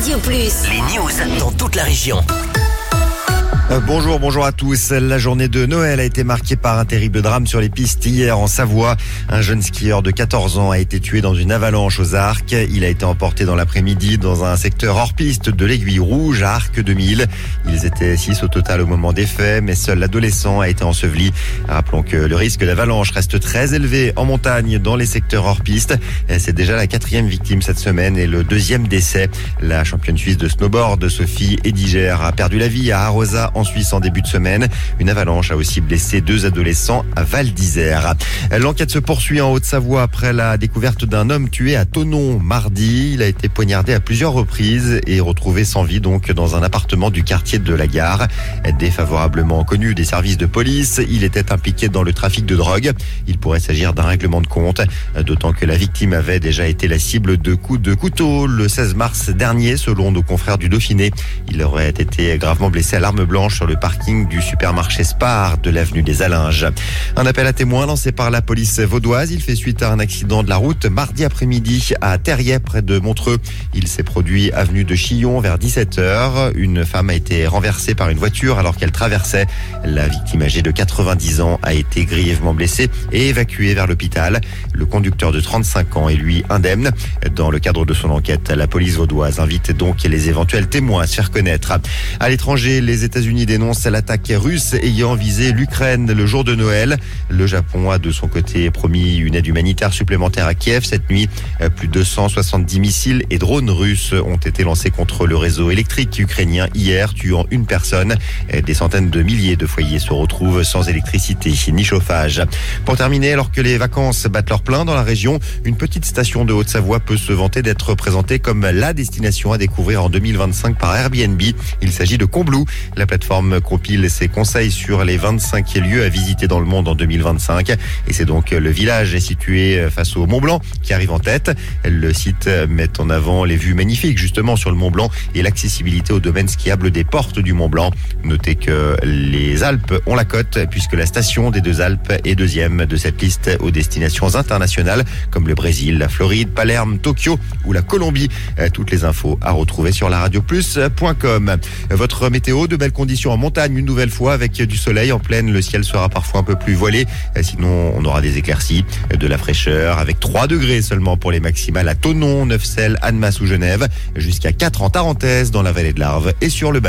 Radio Plus. Les news dans toute la région. Bonjour à tous. La journée de Noël a été marquée par un terrible drame sur les pistes hier en Savoie. Un jeune skieur de 14 ans a été tué dans une avalanche aux Arcs. Il a été emporté dans l'après-midi dans un secteur hors piste de l'Aiguille Rouge à Arc 2000. Ils étaient 6 au total au moment des faits, mais seul l'adolescent a été enseveli. Rappelons que le risque d'avalanche reste très élevé en montagne dans les secteurs hors piste. C'est déjà la 4e victime cette semaine et le 2e décès. La championne suisse de snowboard, Sophie Ediger, a perdu la vie à Arosa en Suisse en début de semaine. Une avalanche a aussi blessé 2 adolescents à Val d'Isère. L'enquête se poursuit en Haute-Savoie après la découverte d'un homme tué à Thonon mardi. Il a été poignardé à plusieurs reprises et retrouvé sans vie donc dans un appartement du quartier de la Gare. Défavorablement connu des services de police, il était impliqué dans le trafic de drogue. Il pourrait s'agir d'un règlement de compte, d'autant que la victime avait déjà été la cible de coups de couteau le 16 mars dernier, selon nos confrères du Dauphiné. Il aurait été gravement blessé à l'arme blanche sur le parking du supermarché Spar de l'avenue des Allinges. Un appel à témoins lancé par la police vaudoise. Il fait suite à un accident de la route mardi après-midi à Terrier près de Montreux. Il s'est produit avenue de Chillon vers 17h. Une femme a été renversée par une voiture alors qu'elle traversait. La victime âgée de 90 ans a été grièvement blessée et évacuée vers l'hôpital. Le conducteur de 35 ans est lui indemne. Dans le cadre de son enquête, la police vaudoise invite donc les éventuels témoins à se faire connaître. À l'étranger, les États-Unis dénoncent l'attaque russe ayant visé l'Ukraine le jour de Noël. Le Japon a de son côté promis une aide humanitaire supplémentaire à Kiev cette nuit. Plus de 170 missiles et drones russes ont été lancés contre le réseau électrique ukrainien hier, tuant une personne. Des centaines de milliers de foyers se retrouvent sans électricité ni chauffage. Pour terminer, alors que les vacances battent leur plein dans la région, une petite station de Haute-Savoie peut se vanter d'être présentée comme la destination à découvrir en 2025 par Airbnb. Il s'agit de Combloux. La plateforme compile ses conseils sur les 25 lieux à visiter dans le monde en 2025. Et c'est donc le village situé face au Mont Blanc qui arrive en tête. Le site met en avant les vues magnifiques justement sur le Mont Blanc et l'accessibilité au domaine skiable des portes du Mont Blanc. Notez que les Alpes ont la cote puisque la station des 2 Alpes est 2e de cette liste aux destinations internationales comme le Brésil, la Floride, Palerme, Tokyo ou la Colombie. Toutes les infos à retrouver sur laradioplus.com. Votre météo, de belles conditions en montagne une nouvelle fois avec du soleil en plaine. Le ciel sera parfois un peu plus voilé. Sinon, on aura des éclaircies, de la fraîcheur avec 3 degrés seulement pour les maximales à Thonon, Neufchâtel, Annemasse ou Genève, jusqu'à 4 en Tarentaise, dans la vallée de l'Arve et sur le